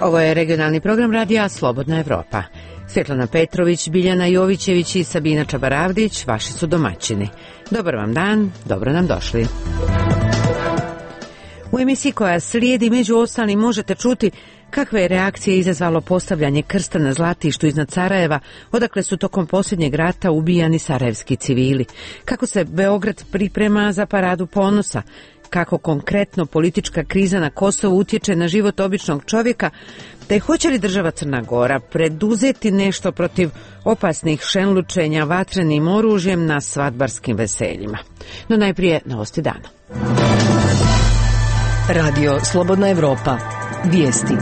Ovo je regionalni program radija Slobodna Evropa. Svetlana Petrović, Biljana Jovićević i Sabina Čabaravdić, vaši su domaćini. Dobar vam dan, dobro nam došli. U emisiji koja slijedi među ostalim možete čuti kakve je reakcije izazvalo postavljanje krsta na Zlatištu iznad Sarajeva, odakle su tokom posljednjeg rata ubijani sarajevski civili, kako se Beograd priprema za paradu ponosa, kako konkretno politička kriza na Kosovu utječe na život običnog čovjeka, te hoće li država Crna Gora preduzeti nešto protiv opasnih šenlučenja vatrenim oružjem na svadbarskim veseljima. No najprije novosti dana. Radio Slobodna Evropa. Vijesti.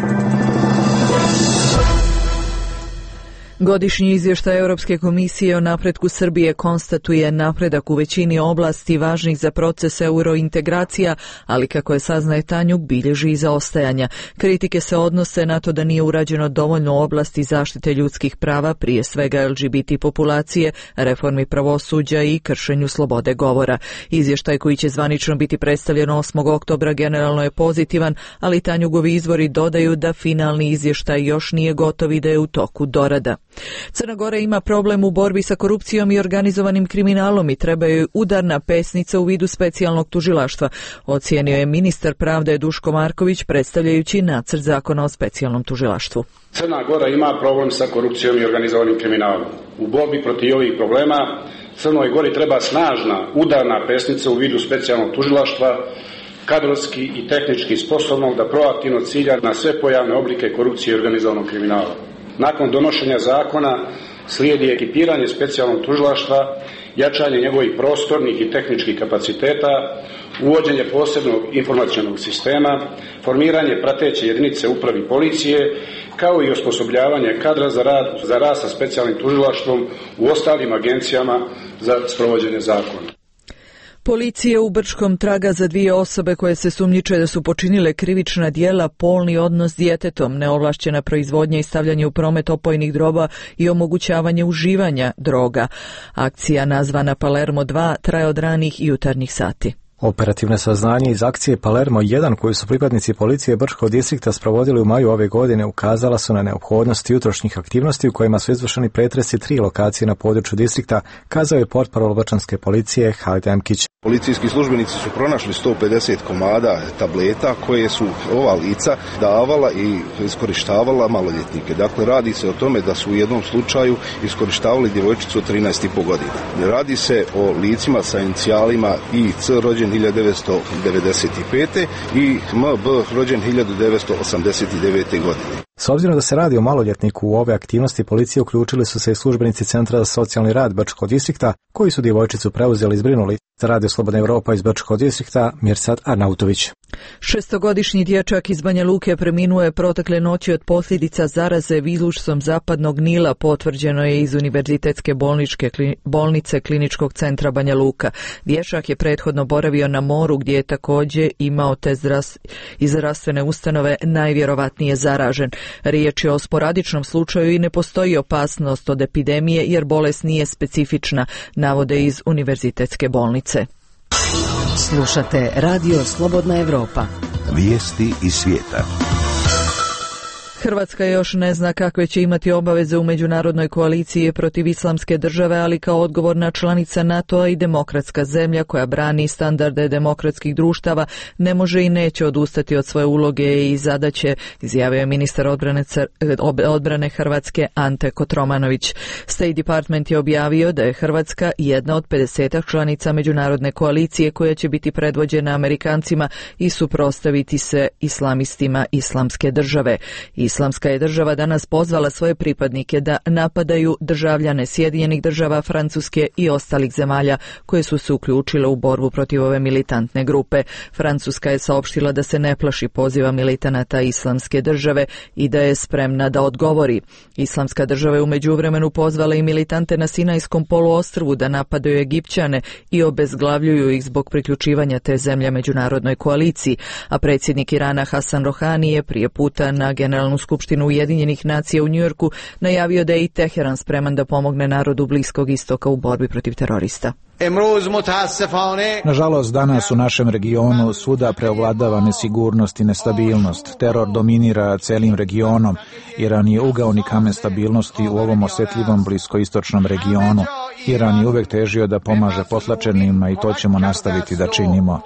Godišnji izvještaj Europske komisije o napretku Srbije konstatuje napredak u većini oblasti važnih za proces eurointegracija, ali kako je saznaje Tanjug, bilježi i zaostajanja. Kritike se odnose na to da nije urađeno dovoljno u oblasti zaštite ljudskih prava, prije svega LGBT populacije, reformi pravosuđa i kršenju slobode govora. Izvještaj koji će zvanično biti predstavljen 8. oktobra generalno je pozitivan, ali Tanjugovi izvori dodaju da finalni izvještaj još nije gotov i da je u toku dorada. Crna Gora ima problem u borbi sa korupcijom i organizovanim kriminalom i treba joj udarna pesnica u vidu specijalnog tužilaštva, ocijenio je ministar pravde Duško Marković predstavljajući nacrt zakona o specijalnom tužilaštvu. Crna Gora ima problem sa korupcijom i organizovanim kriminalom. U borbi protiv ovih problema Crnoj Gori treba snažna udarna pesnica u vidu specijalnog tužilaštva, kadrovski i tehnički sposobnog da proaktivno cilja na sve pojavne oblike korupcije i organizovanog kriminala. Nakon donošenja zakona slijedi ekipiranje specijalnog tužilaštva, jačanje njegovih prostornih i tehničkih kapaciteta, uvođenje posebnog informacionog sistema, formiranje prateće jedinice upravi policije, kao i osposobljavanje kadra za rad sa specijalnim tužilaštvom u ostalim agencijama za sprovođenje zakona. Policija u Brčkom traga za 2 osobe koje se sumnjiče da su počinile krivična djela polni odnos s djetetom, neovlašćena proizvodnja i stavljanje u promet opojnih droga i omogućavanje uživanja droga. Akcija nazvana Palermo 2 traje od ranih i jutarnjih sati. Operativne saznanje iz akcije Palermo 1 koju su pripadnici policije Brčkog distrikta sprovodili u maju ove godine ukazala su na neophodnost jutrošnjih aktivnosti u kojima su izvršeni pretresi 3 lokacije na području distrikta, kazao je portparol brčanske policije Halid Emkić. Policijski službenici su pronašli 150 komada tableta koje su ova lica davala i iskorištavala maloljetnike. Dakle, radi se o tome da su u jednom slučaju iskorištavali djevojčicu od 13,5 godina. Radi se o licima sa inicijalima IC rođen 1995. i MB rođen 1989. godine. S obzirom da se radi o maloljetniku, u ove aktivnosti policije uključili su se i službenici Centra za socijalni rad Brčkog distrikta, koji su djevojčicu preuzeli i zbrinuli. Za Radio Slobodna Evropa iz Brčkog distrikta, Mirsad Arnautović. 6-godišnji dječak iz Banja Luke preminuo je protekle noći od posljedica zaraze virusom zapadnog Nila, potvrđeno je iz Univerzitetske bolnice Kliničkog centra Banja Luka. Dječak je prethodno boravio na moru gdje je također imao test iz zdravstvene ustanove najvjerovatnije zaražen. Riječ je o sporadičnom slučaju i ne postoji opasnost od epidemije jer bolest nije specifična, navode iz Univerzitetske bolnice. Slušate Radio Slobodna Evropa. Vijesti iz svijeta. Hrvatska još ne zna kakve će imati obaveze u međunarodnoj koaliciji protiv islamske države, ali kao odgovorna članica NATO-a i demokratska zemlja koja brani standarde demokratskih društava ne može i neće odustati od svoje uloge i zadaće, izjavio je ministar odbrane Hrvatske Ante Kotromanović. State Department je objavio da je Hrvatska jedna od 50 članica međunarodne koalicije koja će biti predvođena Amerikancima i suprotstaviti se islamistima islamske države. Islamska je država danas pozvala svoje pripadnike da napadaju državljane Sjedinjenih država, Francuske i ostalih zemalja koje su se uključile u borbu protiv ove militantne grupe. Francuska je saopštila da se ne plaši poziva militanata Islamske države i da je spremna da odgovori. Islamska država je u međuvremenu pozvala i militante na Sinajskom poluostrvu da napadaju Egipćane i obezglavljuju ih zbog priključivanja te zemlje međunarodnoj koaliciji, a predsjednik Irana Hasan Rohani je prije puta na generalnu skupštinu Ujedinjenih nacija u Njujorku, najavio da je i Teheran spreman da pomogne narodu Bliskog istoka u borbi protiv terorista. Nažalost, danas u našem regionu svuda preovladava nesigurnost i nestabilnost. Teror dominira celim regionom. Iran je ugaoni kamen stabilnosti u ovom osjetljivom bliskoistočnom regionu. Iran je uvek težio da pomaže potlačenima i to ćemo nastaviti da činimo.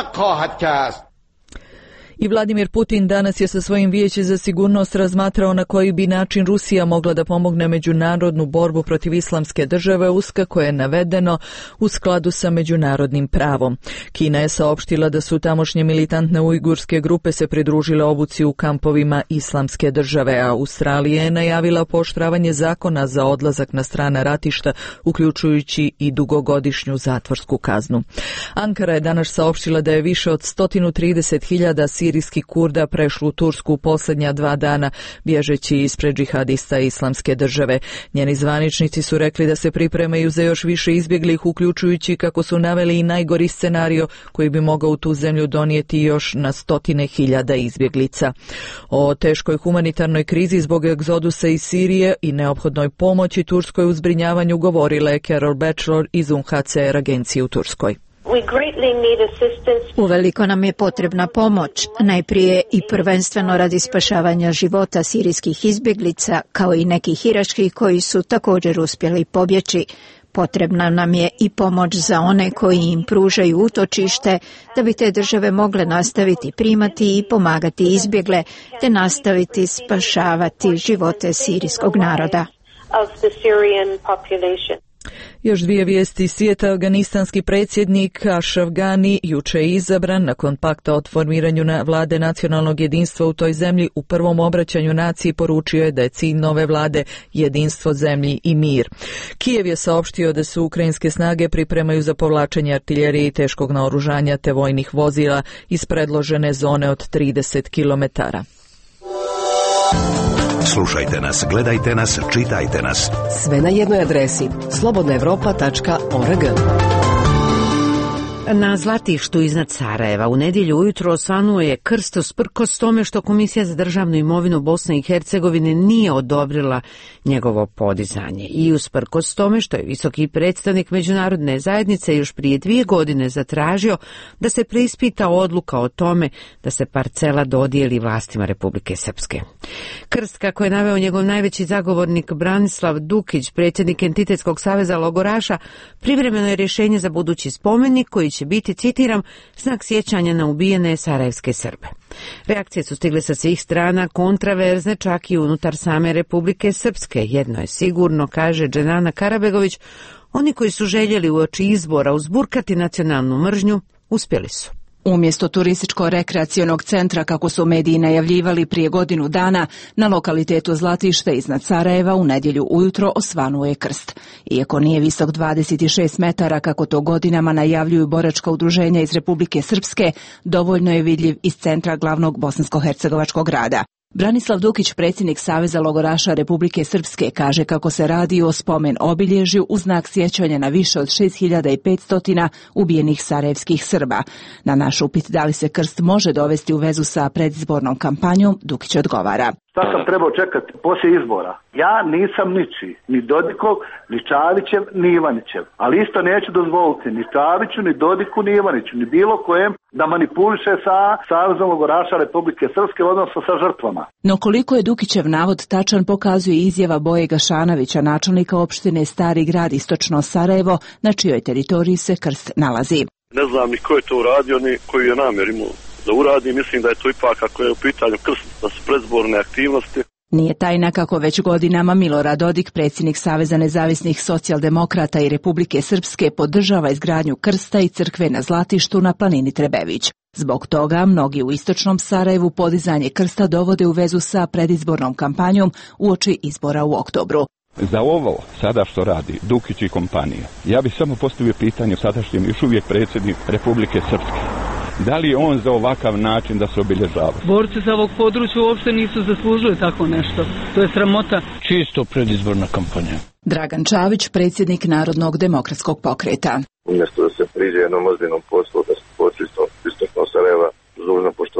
I Vladimir Putin danas je sa svojim Vijećem za sigurnost razmatrao na koji bi način Rusija mogla da pomogne međunarodnu borbu protiv islamske države, uz kako je navedeno u skladu sa međunarodnim pravom. Kina je saopštila da su tamošnje militantne ujgurske grupe se pridružile obuci u kampovima islamske države, a Australija je najavila pooštravanje zakona za odlazak na strana ratišta, uključujući i dugogodišnju zatvorsku kaznu. Ankara je danas saopštila da je više od 130.000 sirijskih Kurda prešlo u Tursku u posljednja 2 dana, bježeći ispred džihadista islamske države. Njeni zvaničnici su rekli da se pripremaju za još više izbjeglih, uključujući, kako su naveli, i najgori scenario koji bi mogao u tu zemlju donijeti još na 100.000 izbjeglica. O teškoj humanitarnoj krizi zbog egzodusa iz Sirije i neophodnoj pomoći Turskoj u zbrinjavanju govorila je Carol Batchelor iz UNHCR agencije u Turskoj. Uveliko nam je potrebna pomoć, najprije i prvenstveno radi spašavanja života sirijskih izbjeglica, kao i nekih iračkih koji su također uspjeli pobjeći. Potrebna nam je i pomoć za one koji im pružaju utočište, da bi te države mogle nastaviti primati i pomagati izbjegle, te nastaviti spašavati živote sirijskog naroda. Još 2 vijesti iz svijeta. Afganistanski predsjednik Ashraf Ghani juče je izabran nakon pakta o formiranju vlade nacionalnog jedinstva u toj zemlji. U prvom obraćanju naciji poručio je da je cilj nove vlade jedinstvo zemlji i mir. Kijev je saopštio da se ukrajinske snage pripremaju za povlačenje artiljerije i teškog naoružanja te vojnih vozila iz predložene zone od 30 kilometara. Slušajte nas, gledajte nas, čitajte nas. Sve na jednoj adresi slobodnaevropa.org. Na Zlatištu iznad Sarajeva u nedjelju ujutro osvanuo je krst usprkos tome što Komisija za državnu imovinu Bosne i Hercegovine nije odobrila njegovo podizanje i usprkos tome što je visoki predstavnik međunarodne zajednice još prije 2 godine zatražio da se preispita odluka o tome da se parcela dodijeli vlastima Republike Srpske. Krst, kako je naveo njegov najveći zagovornik Branislav Dukić, predsjednik Entitetskog saveza logoraša, privremeno je rješenje za budući spomenik koji će biti, citiram, znak sjećanja na ubijene sarajevske Srbe. Reakcije su stigle sa svih strana, kontraverzne čak i unutar same Republike Srpske. Jedno je sigurno, kaže Dženana Karabegović, oni koji su željeli uoči izbora uzburkati nacionalnu mržnju, uspjeli su. Umjesto turističko-rekreacionog centra, kako su mediji najavljivali prije godinu dana, na lokalitetu Zlatište iznad Sarajeva u nedjelju ujutro osvanuo je krst. Iako nije visok 26 metara, kako to godinama najavljuju boračka udruženja iz Republike Srpske, dovoljno je vidljiv iz centra glavnog bosansko-hercegovačkog grada. Branislav Dukić, predsjednik Saveza logoraša Republike Srpske, kaže kako se radi o spomen obilježju u znak sjećanja na više od 6500 ubijenih sarajevskih Srba. Na naš upit da li se krst može dovesti u vezu sa predizbornom kampanjom, Dukić odgovara. Šta sam trebao čekati poslije izbora? Ja nisam ničiji, ni Dodikov, ni Čavićev, ni Ivanićev. Ali isto neću dozvoliti ni Čaviću, ni Dodiku, ni Ivaniću, ni bilo kojem da manipuliše sa Savezom logoraša Republike Srpske, odnosno sa žrtvama. No koliko je Dukićev navod tačan pokazuje izjava Boje Gašanovića, načelnika opštine Stari Grad istočno Sarajevo, na čijoj teritoriji se krst nalazi. Ne znam ni ko je to uradio, ni koji je namjer imao da uradi. Mislim da je to ipak, ako je u pitanju krst, da su predizborne aktivnosti. Nije tajna kako već godinama Milorad Dodik, predsjednik Saveza nezavisnih socijaldemokrata i Republike Srpske, podržava izgradnju krsta i crkve na Zlatištu na planini Trebević. Zbog toga mnogi u istočnom Sarajevu podizanje krsta dovode u vezu sa predizbornom kampanjom uoči izbora u oktobru. Za ovo sada što radi Dukić i kompanija, ja bih samo postavio pitanje sadašnjem još uvijek predsjednik Republike Srpske. Da li je on za ovakav način da se obilježava? Borci sa ovog područja uopšte nisu zaslužili tako nešto. To je sramota. Čisto predizborna kampanja. Dragan Čavić, predsjednik Narodnog demokratskog pokreta. Umjesto da se priđe jednom ozbiljnom poslu, da se počne istočno Sarajeva, dužno poštovanje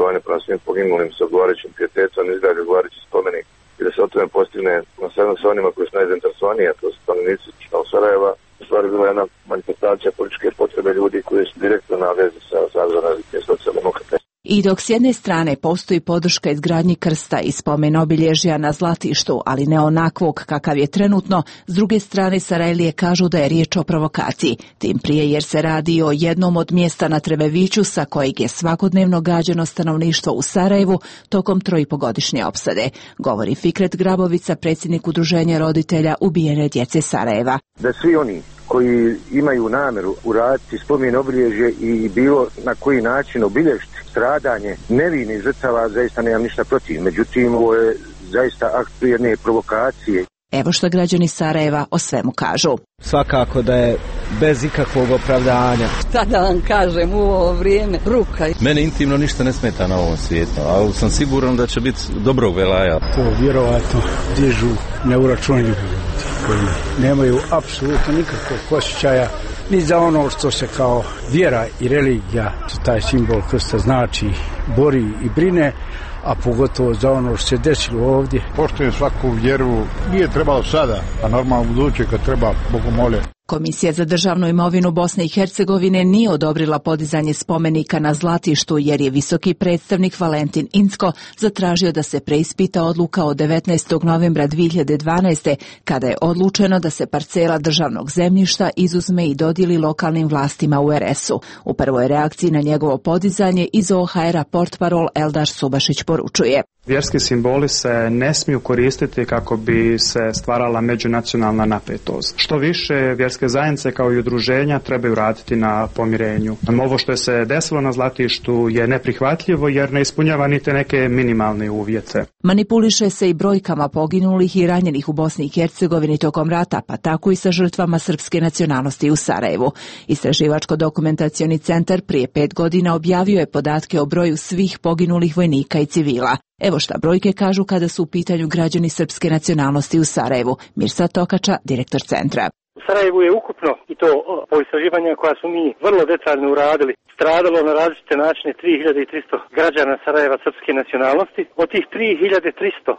poštovanje prema svim poginulim sa odgovarajućim pijetetom, izgradi odgovarajući spomenik i da se o tome postigne konsenzus sa onima koji su najzainteresovaniji, a to su stanovnici Sarajeva. U stvari bila jedna manifestacija političke potrebe ljudi koji su direktno na vezi sa Savezom različitih socijaldemokrata. I dok s jedne strane postoji podrška izgradnji krsta i spomen obilježja na Zlatištu, ali ne onakvog kakav je trenutno, s druge strane Sarajlije kažu da je riječ o provokaciji, tim prije jer se radi o jednom od mjesta na Trebeviću sa kojeg je svakodnevno gađano stanovništvo u Sarajevu tokom 3,5-godišnje opsade, govori Fikret Grabovica, predsjednik udruženja roditelja ubijene djece Sarajeva. Da svi oni koji imaju namjeru uraditi spomen obilježje i bilo na koji način obilježiti stradanje nevinih žrtava, zaista nemam ništa protiv. Međutim, ovo je zaista akt jedne provokacije. Evo što građani Sarajeva o svemu kažu. Svakako da je bez ikakvog opravdanja. Šta da vam kažem u ovo vrijeme, bruka. Mene intimno ništa ne smeta na ovom svijetu, ali sam siguran da će biti dobrog velaja. To vjerovatno dižu neuračunljivi koji nemaju apsolutno nikakvog osjećaja ni za ono što se kao vjera i religija, taj simbol krsta znači, bori i brine, a pogotovo za ono što se desilo ovdje. Poštujem svaku vjeru, nije trebalo sada, a normalno buduće kad treba, Bogu mole. Komisija za državnu imovinu Bosne i Hercegovine nije odobrila podizanje spomenika na Zlatištu jer je visoki predstavnik Valentin Incko zatražio da se preispita odluka od 19. novembra 2012. kada je odlučeno da se parcela državnog zemljišta izuzme i dodijeli lokalnim vlastima u RS-u. U prvoj reakciji na njegovo podizanje iz OHR-a portparol Eldar Subašić poručuje. Vjerski simboli se ne smiju koristiti kako bi se stvarala međunacionalna napetost. Što više, vjerske zajednice kao i udruženja trebaju raditi na pomirenju. Ovo što je se desilo na Zlatištu je neprihvatljivo jer ne ispunjava niti neke minimalne uvjete. Manipuliše se i brojkama poginulih i ranjenih u Bosni i Hercegovini tokom rata, pa tako i sa žrtvama srpske nacionalnosti u Sarajevu. Istraživačko-dokumentacioni centar prije 5 godina objavio je podatke o broju svih poginulih vojnika i civila. Evo šta brojke kažu kada su u pitanju građani srpske nacionalnosti u Sarajevu. Mirsad Tokača, direktor centra. U Sarajevu je ukupno, i to po istraživanjima koja su mi vrlo detaljno uradili, stradalo na različite načine 3300 građana Sarajeva srpske nacionalnosti. Od tih 3300,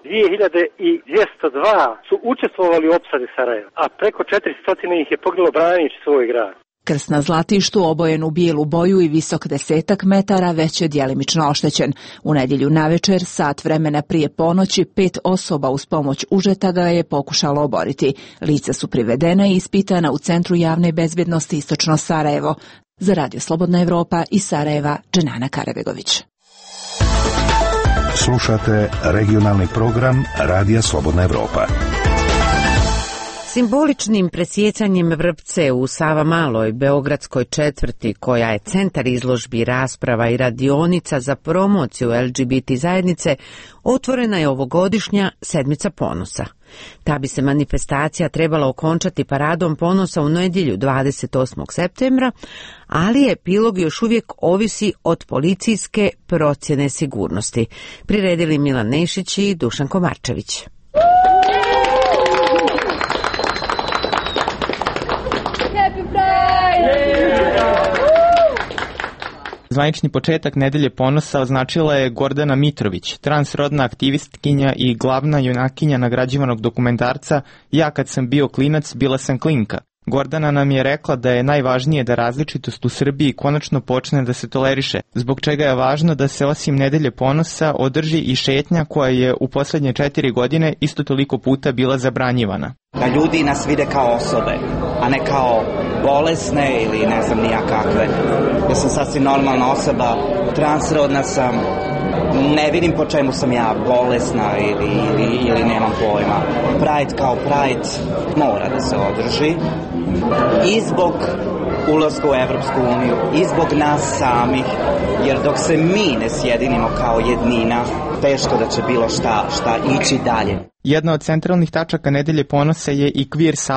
2202 su učestvovali u opsadi Sarajeva, a preko 400 ih je poginulo braneći svoj grad. Krst na Zlatištu, obojen u bijelu boju i visok 10 metara, već je djelimično oštećen. U nedjelju navečer, sat vremena prije ponoći, 5 osoba uz pomoć užeta ga je pokušalo oboriti. Lica su privedena i ispitana u Centru javne bezbjednosti Istočno Sarajevo. Za Radio Slobodna Evropa iz Sarajeva, Dženana Karabegović. Slušate regionalni program Radija Slobodna Evropa. Simboličnim presjecanjem vrpce u Savamaloj, beogradskoj četvrti, koja je centar izložbi, rasprava i radionica za promociju LGBT zajednice, otvorena je ovogodišnja Sedmica ponosa. Ta bi se manifestacija trebala okončati paradom ponosa u nedjelju 28. septembra, ali epilog još uvijek ovisi od policijske procjene sigurnosti. Priredili Milan Nešić i Dušan Komarčević. Zvanični početak Nedelje ponosa označila je Gordana Mitrović, transrodna aktivistkinja i glavna junakinja nagrađivanog dokumentarca Ja kad sam bio klinac, bila sam klinka. Gordana nam je rekla da je najvažnije da različitost u Srbiji konačno počne da se toleriše, zbog čega je važno da se osim Nedelje ponosa održi i šetnja koja je u posljednje 4 godine isto toliko puta bila zabranjivana. Da ljudi nas vide kao osobe, a ne kao bolesne ili ne znam nija kakve. Ja sam sasvim normalna osoba, transrodna sam, ne vidim po čemu sam ja bolesna ili nemam pojma. Pride kao Pride mora da se održi i zbog ulaska u Evropsku uniju i zbog nas samih, jer dok se mi ne sjedinimo kao jednina, teško da će bilo šta ići dalje. Jedna od centralnih tačaka Nedelje ponosa je i Queer salon,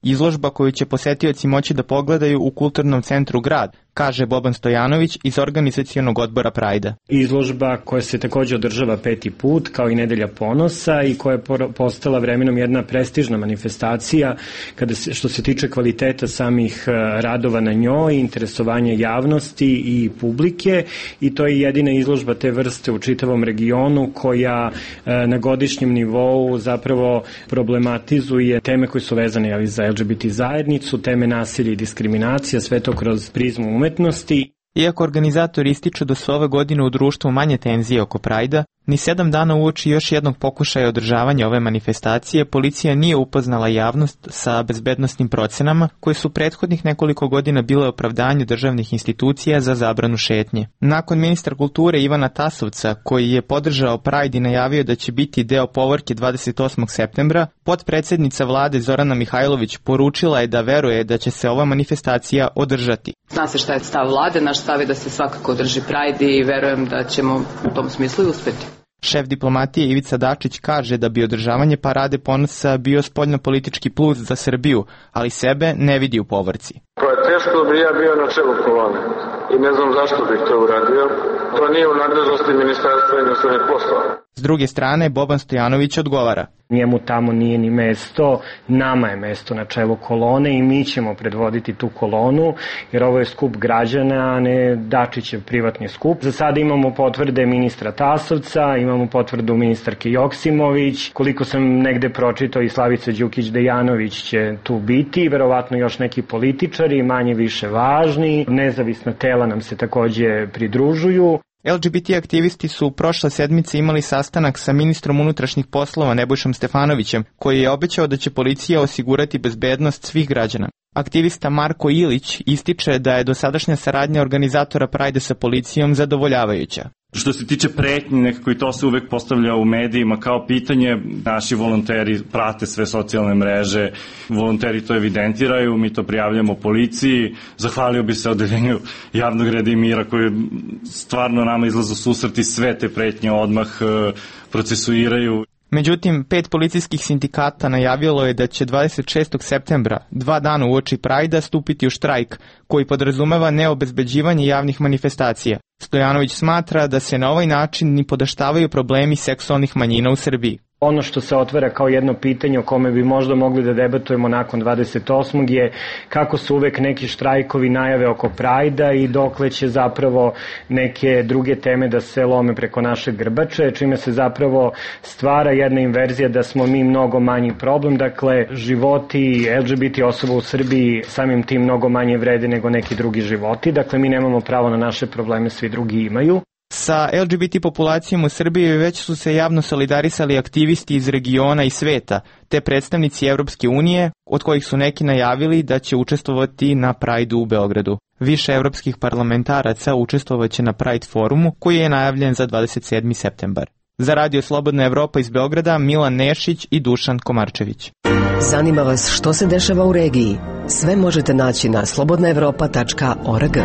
izložba koju će posetioci moći da pogledaju u Kulturnom centru Grad, kaže Boban Stojanović iz organizacionog odbora Prajda. Izložba koja se takođe održava 5. put, kao i Nedelja ponosa, i koja je postala vremenom jedna prestižna manifestacija što se tiče kvaliteta samih radova na njoj, interesovanja javnosti i publike, i to je jedina izložba te vrste u čitavom regionu koja na godišnjem nivou zapravo problematizuje teme koje su vezane za LGBT zajednicu, teme nasilja i diskriminacija, sve to kroz prizmu umetnosti. Iako organizatori ističu da su ove godine u društvu manje tenzije oko Prajda, ni 7 dana uoči još jednog pokušaja održavanja ove manifestacije, policija nije upoznala javnost sa bezbednosnim procenama koje su prethodnih nekoliko godina bile opravdanje državnih institucija za zabranu šetnje. Nakon ministra kulture Ivana Tasovca, koji je podržao Pride i najavio da će biti deo povorke 28. septembra, potpredsednica vlade Zorana Mihajlović poručila je da veruje da će se ova manifestacija održati. Zna se šta je stav vlade, naš stav je da se svakako održi Pride i verujem da ćemo u tom smislu i uspeti. Šef diplomatije Ivica Dačić kaže da bi održavanje Parade ponosa bio spoljnopolitički plus za Srbiju, ali sebe ne vidi u povorci. To je teško da bi ja bio na čelu kolone i ne znam zašto bih to uradio. To nije u nadležnosti Ministarstva inostranih poslova. S druge strane, Boban Stojanović odgovara. Njemu tamo nije ni mesto, nama je mesto na čelu kolone i mi ćemo predvoditi tu kolonu, jer ovo je skup građana, a ne Dačićev privatni skup. Za sada imamo potvrde ministra Tasovca, imamo potvrdu ministarke Joksimović, koliko sam negde pročitao i Slavica Đukić-Dejanović će tu biti, verovatno još neki političari, manje više važni, nezavisna tela nam se takođe pridružuju. LGBT aktivisti su prošle sedmice imali sastanak sa ministrom unutrašnjih poslova Nebojšom Stefanovićem, koji je obećao da će policija osigurati bezbednost svih građana. Aktivista Marko Ilić ističe da je dosadašnja saradnja organizatora Prajda sa policijom zadovoljavajuća. Što se tiče pretnji, nekako i to se uvek postavlja u medijima kao pitanje. Naši volonteri prate sve socijalne mreže, volonteri to evidentiraju, mi to prijavljamo policiji. Zahvalio bi se odeljenju javnog reda i mira koji stvarno nama izlazu susreti, sve te pretnje odmah procesuiraju. Međutim, 5 policijskih sindikata najavilo je da će 26. septembra, 2 dana uoči Prajda, stupiti u štrajk, koji podrazumeva neobezbeđivanje javnih manifestacija. Stojanović smatra da se na ovaj način ni podaštavaju problemi seksualnih manjina u Srbiji. Ono što se otvara kao jedno pitanje o kome bi možda mogli da debatujemo nakon 28. je kako su uvek neki štrajkovi najave oko Prajda i dokle će zapravo neke druge teme da se lome preko naše grbače, čime se zapravo stvara jedna inverzija da smo mi mnogo manji problem, dakle životi LGBT osoba u Srbiji samim tim mnogo manje vrede nego neki drugi životi, dakle mi nemamo pravo na naše probleme, svi drugi imaju. Sa LGBT populacijom u Srbiji već su se javno solidarisali aktivisti iz regiona i sveta, te predstavnici Evropske unije, od kojih su neki najavili da će učestvovati na Prajdu u Beogradu. Više evropskih parlamentaraca učestvovaće na Pride forumu, koji je najavljen za 27. septembar. Za Radio Slobodna Evropa iz Beograda, Milan Nešić i Dušan Komarčević. Zanima vas što se dešava u regiji? Sve možete naći na slobodnaevropa.org.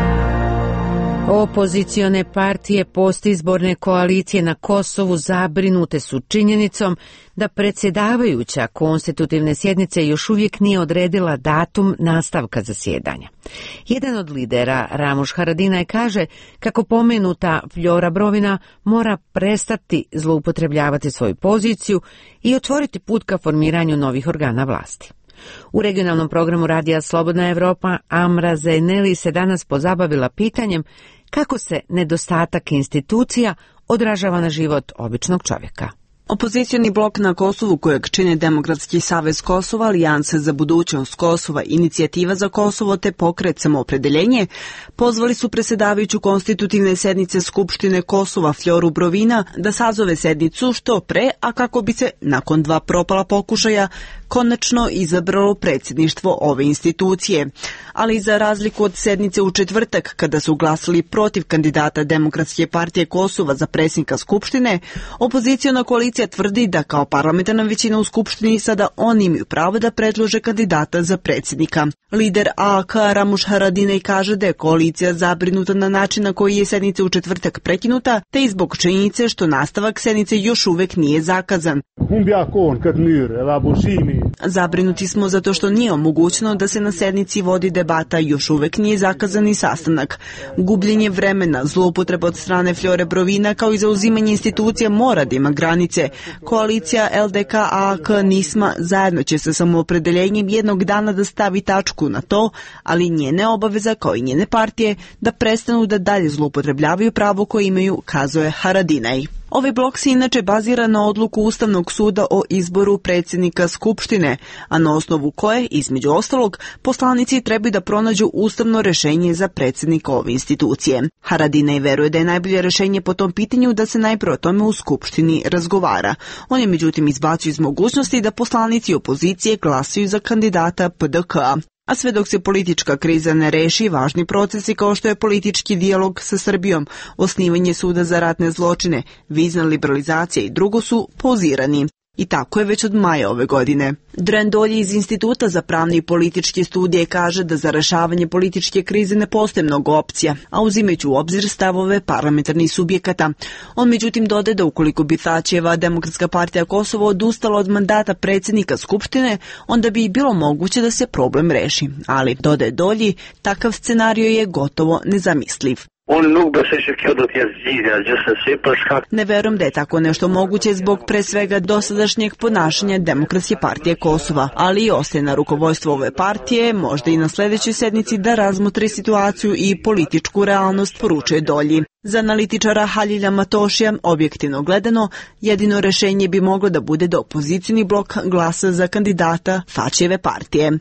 Opozicione partije postizborne koalicije na Kosovu zabrinute su činjenicom da predsjedavajuća konstitutivne sjednice još uvijek nije odredila datum nastavka zasjedanja. Jedan od lidera, Ramuš Haradinaj, kaže kako pomenuta Vljora Brovina mora prestati zloupotrebljavati svoju poziciju i otvoriti put ka formiranju novih organa vlasti. U regionalnom programu Radija Slobodna Evropa Amra Zeneli se danas pozabavila pitanjem kako se nedostatak institucija odražava na život običnog čovjeka. Opozicioni blok na Kosovu, kojeg čine Demokratski savez Kosova, Alijanse za budućnost Kosova, Inicijativa za Kosovo te Pokret Samoopredeljenje, pozvali su predsjedavajuću konstitutivne sednice Skupštine Kosova Vljoru Brovina da sazove sednicu što pre, a kako bi se, nakon 2 propala pokušaja, konačno izabralo predsjedništvo ove institucije. Ali za razliku od sednice u četvrtak, kada su glasali protiv kandidata Demokratske partije Kosova za predsjednika Skupštine, opoziciona koalicija koalicija tvrdi da kao parlamentarna većina u Skupštini sada oni imaju pravo da predlože kandidata za predsjednika. Lider AAK Ramuš Haradinaj kaže da je koalicija zabrinuta na način na koji je sednica u četvrtak prekinuta, te i zbog činjenice što nastavak sednice još uvek nije zakazan. Zabrinuti smo zato što nije omogućeno da se na sednici vodi debata, još uvek nije zakazani sastanak. Gubljenje vremena, zloupotreba od strane Fljore Brovina kao i zauzimanje institucija mora da ima granice. Koalicija LDK, AAK, NISMA zajedno će sa samoopredeljenjem jednog dana da stavi tačku na to, ali njene obaveza kao i njene partije da prestanu da dalje zloupotrebljavaju pravo koje imaju, kazuje Haradinaj. Ovaj blok se inače bazira na odluku Ustavnog suda o izboru predsjednika Skupštine, a na osnovu koje, između ostalog, poslanici trebaju da pronađu ustavno rešenje za predsjednika ove institucije. Haradinaj veruje da je najbolje rešenje po tom pitanju da se najprve o tome u Skupštini razgovara. On je međutim izbacio iz mogućnosti da poslanici opozicije glasaju za kandidata PDK. A sve dok se politička kriza ne reši, važni procesi kao što je politički dijalog sa Srbijom, osnivanje suda za ratne zločine, vizna liberalizacija i drugo su pauzirani. I tako je već od maja ove godine. Dren Dolji iz Instituta za pravne i političke studije kaže da za rešavanje političke krize ne postoje mnogo opcija, a uzimajući u obzir stavove parlamentarnih subjekata. On međutim dodaje da ukoliko bi Tačijeva Demokratska partija Kosova odustala od mandata predsjednika Skupštine, onda bi bilo moguće da se problem reši. Ali, dodaje Dolji, takav scenario je gotovo nezamisliv. Ne verujem da je tako nešto moguće zbog pre svega dosadašnjeg ponašanja Demokratske partije Kosova, ali i ostaje na rukovodstvo ove partije, možda i na sljedećoj sednici da razmotri situaciju i političku realnost, poručuje Dolji. Za analitičara Halilja Matošija, objektivno gledano, jedino rešenje bi moglo da bude da opozicijni blok glasa za kandidata Tačijeve partije.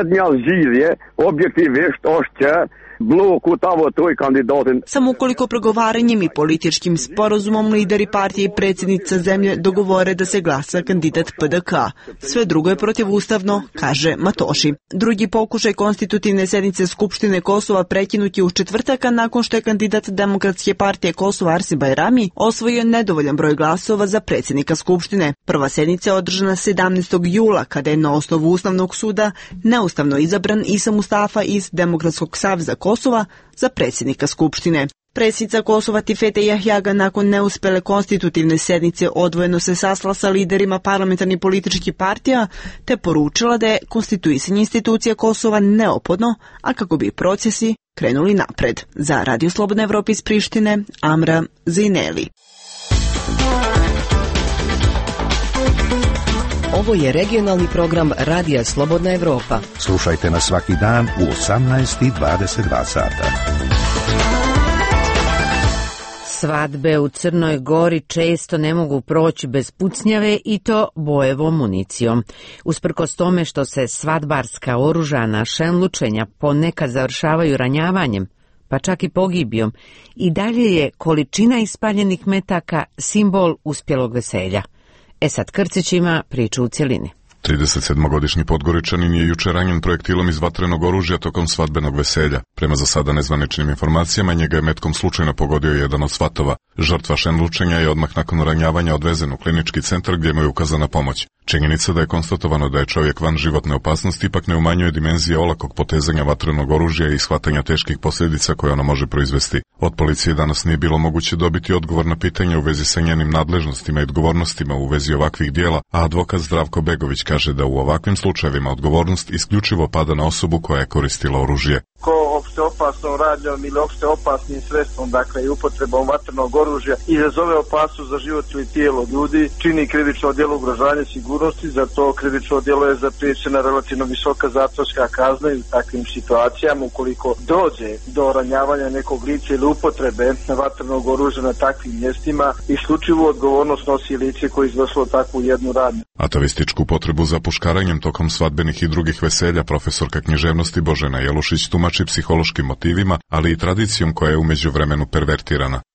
Samo ukoliko pregovaranjem i političkim sporazumom lideri partije i predsjednica zemlje dogovore da se glasa kandidat PDK. Sve drugo je protivustavno, kaže Matoši. Drugi pokušaj konstitutivne sednice Skupštine Kosova prekinut je u četvrtak, nakon što je kandidat Demokratske partije Kosova Arsi Bajrami osvojio nedovoljan broj glasova za predsjednika Skupštine. Prva sednica je održana 17. jula, kada je na osnovu Ustavnog suda neustavno izabran Isa Mustafa iz Demokratskog saveza Kosova za predsjednika Skupštine. Predsjednica Kosova Tifete Jahjaga nakon neuspele konstitutivne sednice odvojeno se sastala sa liderima parlamentarnih političkih partija te poručila da je konstituisanje institucija Kosova neophodno, a kako bi procesi krenuli napred. Za Radio Slobodna Evropa iz Prištine, Amra Zineli. Ovo je regionalni program Radija Slobodna Evropa. Slušajte nas svaki dan u 18:22 sata. Svadbe u Crnoj Gori često ne mogu proći bez pucnjave i to bojevom municijom. Usprkos tome što se svadbarska oružana šenlučenja ponekad završavaju ranjavanjem, pa čak i pogibijom, i dalje je količina ispaljenih metaka simbol uspjelog veselja. Esad Krcić ima priču u cjelini. 37-godišnji Podgoričanin je juče ranjen projektilom iz vatrenog oružja tokom svadbenog veselja. Prema za sada nezvaničnim informacijama, njega je metkom slučajno pogodio jedan od svatova. Žrtva šenlučenja je odmah nakon ranjavanja odvezen u klinički centar gdje mu je ukazana pomoć. Činjenica da je konstatovano da je čovjek van životne opasnosti ipak ne umanjuje dimenzije olakog potezanja vatrenog oružja i shvatanja teških posljedica koje ono može proizvesti. Od policije danas nije bilo moguće dobiti odgovor na pitanje u vezi sa njenim nadležnostima i odgovornostima u vezi ovakvih dijela, a advokat Zdravko Begović kaže da u ovakvim slučajevima odgovornost isključivo pada na osobu koja je koristila oružje. Ko opšte opasnom radnjom ili opšte opasnim sredstvom, dakle i upotrebom vatrenog oružja, izazove opasnost za život ili tijelo ljudi, čini krivično djelo ugrožavanja sigurnosti, za to krivično djelo je zapriječena relativno visoka zatvorska kazna i u takvim situacijama, ukoliko dođe do ranjavanja nekog lica ili upotrebe vatrenog oružja na takvim mjestima, isključivu odgovornost nosi lice koje izvršilo takvu jednu radnju. Atavističku potrebu za puškaranjem tokom svadbenih i drugih veselja profesorka književnosti Božena Jelušić tumači psihološkim motivima, ali i tradicijom koja je u međuvremenu pervertirana.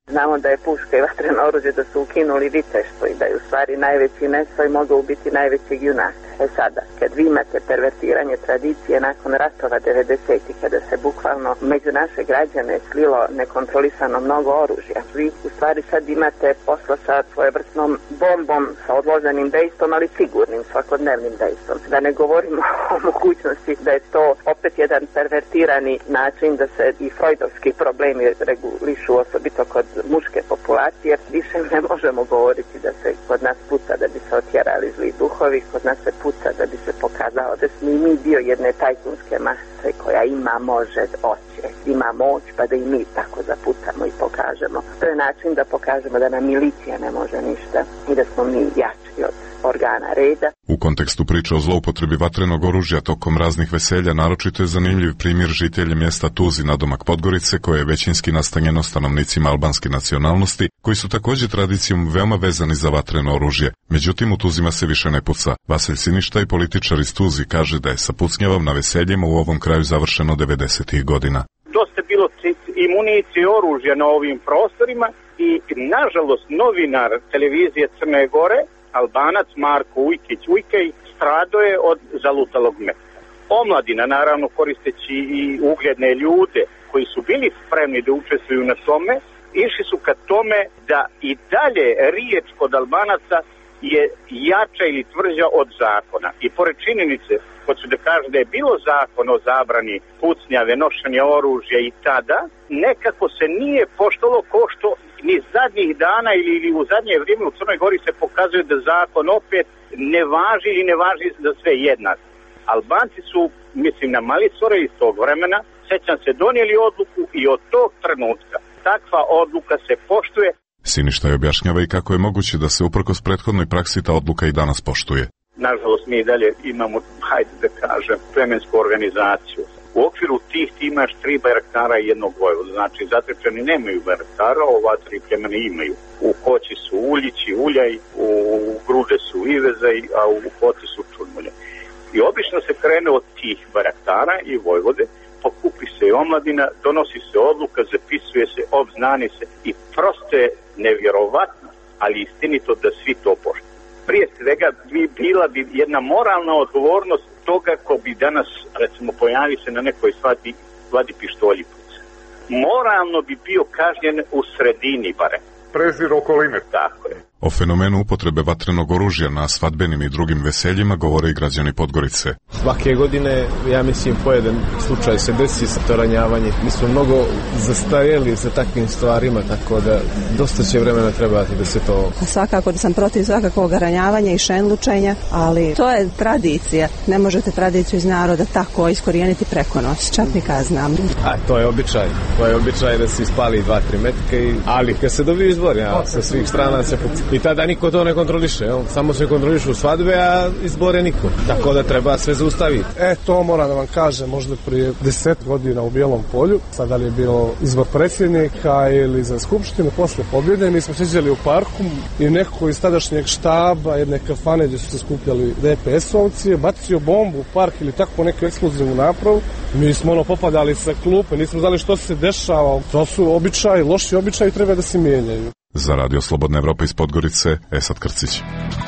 Znamo da je puška i vatreno oružje da su ukinuli viteštvo i da je u stvari najveći nesvoj mogao biti najvećeg junaka. Sada, kad vi imate pervertiranje tradicije nakon ratova 90-ih, kada se bukvalno među naše građane slilo nekontrolisano mnogo oružja, vi u stvari sad imate posla sa svojevrsnom bombom, sa odloženim dejstvom, ali sigurnim svakodnevnim dejstvom. Da ne govorimo o mogućnosti da je to opet jedan pervertirani način da se i freudovski problemi regulišu, osobito kod muške populacije. Više ne možemo govoriti da se kod nas puca da bi se otjerali zli duhovi, kod nas se puca da bi se pokazao da smo i mi dio jedne tajkunske mase koja ima, može, hoće, ima moć, pa da i mi tako zapucamo i pokažemo. To je način da pokažemo da nam milicija ne može ništa i da smo mi jači od organa reda. U kontekstu priče o zloupotrebi vatrenog oružja tokom raznih veselja naročito je zanimljiv primjer žitelja mjesta Tuzi nadomak Podgorice, koje je većinski nastanjeno stanovnicima albanske nacionalnosti, koji su također tradicijom veoma vezani za vatreno oružje. Međutim, u Tuzima se više ne puca. Vasilj Siništa i političar iz Tuzi kaže da je sa pucnjavom na veseljima u ovom kraju završeno 90-ih godina. Dosta bilo i municije i oružja na ovim prostorima i, nažalost, novinar televizije Crne Gore, Albanac Marko Ujkej, stradao je od zalutalog metka. Omladina, naravno, koristeći i ugledne ljude koji su bili spremni da učestvuju na tome, išli su ka tome da i dalje riječ kod Albanaca je jača ili tvrđa od zakona. I pored činjenice, hoću da kažem da je bilo zakon o zabrani pucnjave, nošenja oružja i tada, nekako se nije poštovalo ko što ni zadnjih dana ili u zadnje vrijeme u Crnoj Gori se pokazuje da zakon opet ne važi ili ne važi za sve jednak. Albanci su, mislim na Malicore iz tog vremena, sećam se, donijeli odluku i od tog trenutka takva odluka se poštuje. Siništa je objašnjava i kako je moguće da se uprkos prethodnoj praksi ta odluka i danas poštuje. Nažalost, mi dalje imamo, hajde da kažem, plemensku organizaciju. U okviru tih ti imaš 3 bajraktara i jednog vojvoda. Znači, zatečeni nemaju bajraktara, ova 3 plemena imaju. U Koći su Uljići, Uljaj, u Grude su Ivezaj, a u Koti su Čudmulje. I obično se krene od tih bajraktara i vojvode, pokupi se i omladina, donosi se odluka, zapisuje se, obznani se i prosto je nevjerovatno, ali istinito da svi to poštuju. Prije svega bila bi jedna moralna odgovornost toga ko bi danas, recimo, pojavi se na nekoj svadbi, vadi pištolji puca. Moralno bi bio kažnjen u sredini barem. Prezir okoline. Tako je. O fenomenu upotrebe vatrenog oružja na svadbenim i drugim veseljima govore i građani Podgorice. Svake godine, ja mislim, po jedan slučaj se desi sa to ranjavanje. Mi smo mnogo zastarjeli sa takvim stvarima, tako da dosta će vremena trebati da se to... Svakako da sam protiv svakakvog ranjavanja i šenlučenja, ali to je tradicija. Ne možete tradiciju iz naroda tako iskorijeniti preko noći, čak ni kad znam. A to je običaj. To je običaj da se ispali 2-3 metke, ali kad se dobiju izbor, sa svih strana se i tada niko to ne kontroliše, samo se kontrolišu svadbe, a izbore niko. Tako da treba sve zaustaviti. To moram da vam kažem, možda prije 10 godina u Bijelom polju, sada li je bio izbor predsjednika ili za skupštinu, posle pobjede, mi smo sjeđali u parku i neko iz tadašnjeg štaba jedne kafane gdje su se skupljali DPS-ovci, bacio bombu u park ili tako neku eksplozivnu napravu. Mi smo popadali sa klupe, nismo znali što se dešava. To su običaji, loši običaji, treba da se mijenjaju. Za Radio Slobodna Evropa iz Podgorice, Esad Krcić.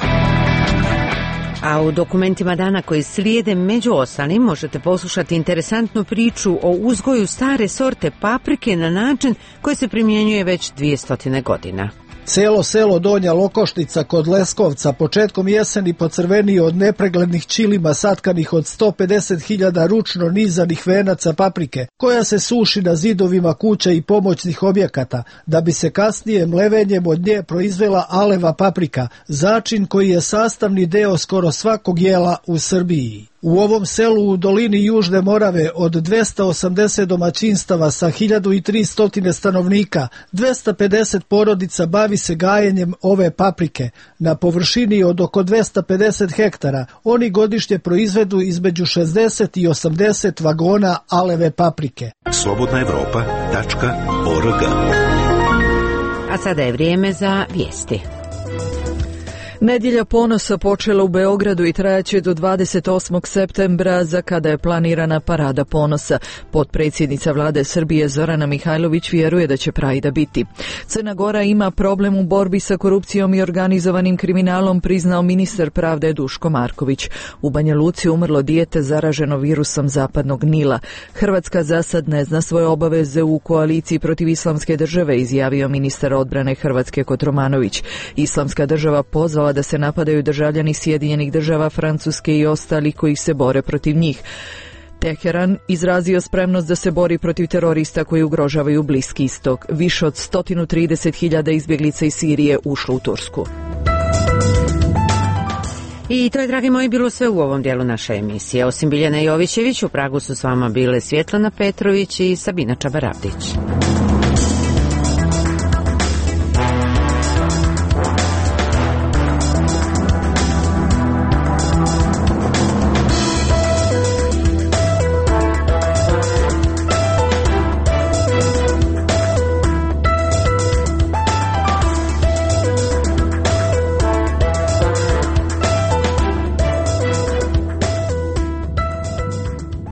A u dokumentima dana koji slijede među ostalim možete poslušati interesantnu priču o uzgoju stare sorte paprike na način koji se primjenjuje već 200 godina. Cijelo selo Donja Lokoštica kod Leskovca početkom jeseni pocrvenio od nepreglednih čilima satkanih od 150.000 ručno nizanih venaca paprike, koja se suši na zidovima kuća i pomoćnih objekata, da bi se kasnije mlevenjem od nje proizvela aleva paprika, začin koji je sastavni deo skoro svakog jela u Srbiji. U ovom selu u dolini Južne Morave od 280 domaćinstava sa 1300 stanovnika, 250 porodica bavi se gajenjem ove paprike. Na površini od oko 250 hektara oni godišnje proizvedu između 60 i 80 vagona aleve paprike. slobodnaevropa.org. A sada je vrijeme za vijesti. Nedjelja ponosa počela u Beogradu i trajaće do 28. septembra, za kada je planirana Parada ponosa. Potpredsjednica vlade Srbije Zorana Mihajlović vjeruje da će Prajda biti. Crna Gora ima problem u borbi sa korupcijom i organizovanim kriminalom, priznao ministar pravde Duško Marković. U Banja Luci umrlo dijete zaraženo virusom zapadnog Nila. Hrvatska za sad ne zna svoje obaveze u koaliciji protiv Islamske države, izjavio ministar odbrane Hrvatske Kotromanović. Islamska država pozvala da se napadaju državljani Sjedinjenih država, Francuske i ostali koji se bore protiv njih. Teheran izrazio spremnost da se bori protiv terorista koji ugrožavaju Bliski istok. Više od 130.000 izbjeglica iz Sirije ušlo u Tursku. I to je, dragi moji, bilo sve u ovom dijelu naše emisije. Osim Biljane Jovićević, u Pragu su s vama bile Svjetlana Petrović i Sabina Čabaravdić.